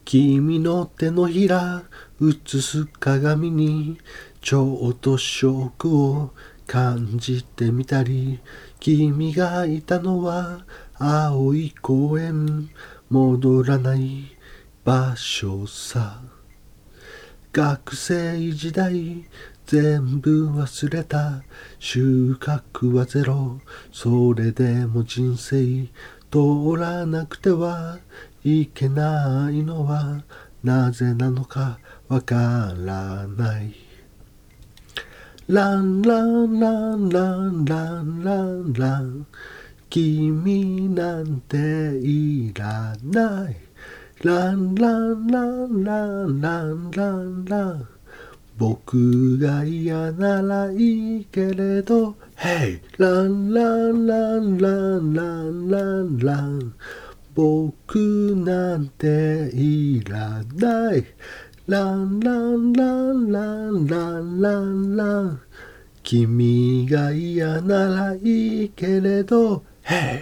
君の手のひら映す鏡にちょっとショックを感じてみたり、君がいたのは青い公園、戻らない場所さ。学生時代全部忘れた、収穫はゼロ、それでも人生通らなくてはいけないのはなぜなのかわからない。ランランランランランランラン、君なんていらない。ランランランランランランラン、僕が嫌ならいいけれど、Hey! ランランランランランランラン、僕なんていらない。ランランランランランランラン、君が嫌ならいいけれど、Hey!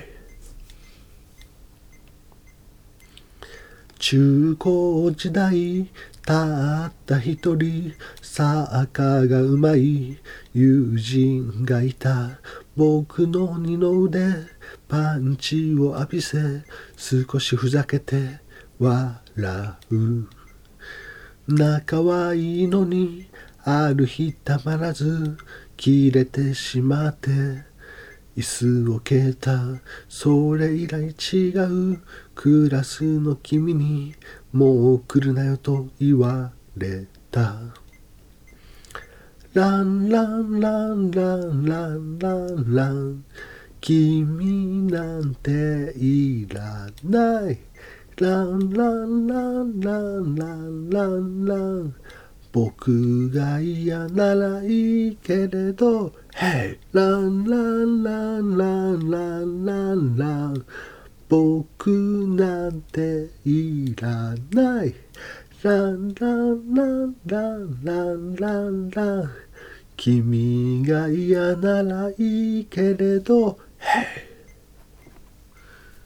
中高時代たった一人サッカーがうまい友人がいた。僕の二の腕パンチを浴びせ、少しふざけて笑う。仲はいいのにある日たまらず切れてしまって椅子を蹴った。それ以来違うクラスの君にもう来るなよと言われた。ランランランランランランラン、君なんていらない。ランランランランランランラン、僕が嫌ならいいけれど、Hey! ランランランランランランラン、僕なんていらない。ランランランランランランラン、君が嫌ならいいけれど、Hey!